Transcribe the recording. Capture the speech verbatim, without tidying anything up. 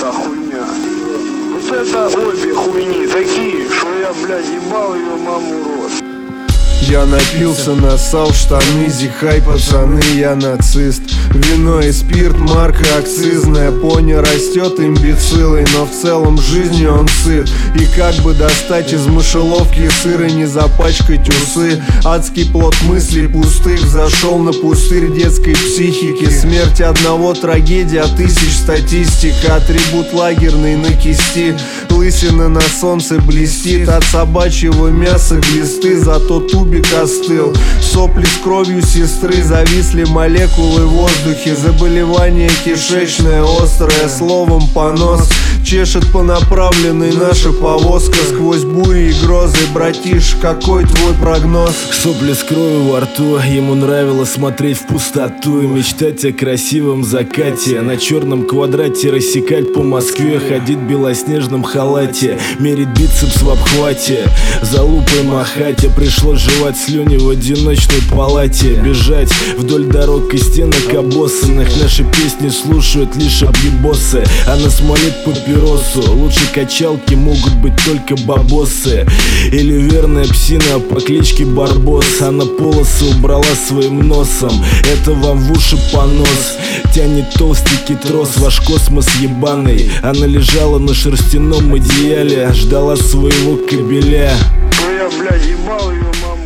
это хуйня. Вот это обе хуйни такие, что я, блядь, ебал ее маму рот. Я напился, нассал штаны, зихай, пацаны, я нацист. Вино и спирт, марка акцизная. Пони растет имбецилой, но в целом жизнью он сыт. И как бы достать из мышеловки сыр и не запачкать усы. Адский плод мыслей пустых зашел на пустырь детской психики. Смерть одного, трагедия тысяч, статистика. Атрибут лагерный на кисти. Лысина на солнце блестит. От собачьего мяса глисты, зато тубик остыл. Сопли с кровью сестры, зависли молекулы в воздухе. Заболевание кишечное, острое, словом понос. Чешет по направленной наша повозка сквозь бури и грозы. Братиш, какой твой прогноз? Сопли с кровью во рту, ему нравилось смотреть в пустоту и мечтать о красивом закате. На черном квадрате рассекать по Москве, ходить в белоснежном халате, мерить бицепс в обхвате, за лупой махать. А пришлось жевать слюни в одиночной палате, бежать вдоль дорог и стенок обоссанных. Наши песни слушают лишь объебосы, а на смолит папиросу. Лучше качалки могут быть только бабосы или верная псина по кличке Барбос. Она полосы убрала своим носом, это вам в уши понос. Тянет толстенький трос, ваш космос ебаный. Она лежала на шерстяном одеяле, ждала своего кобеля. Ну я, блядь, ебал ее маму.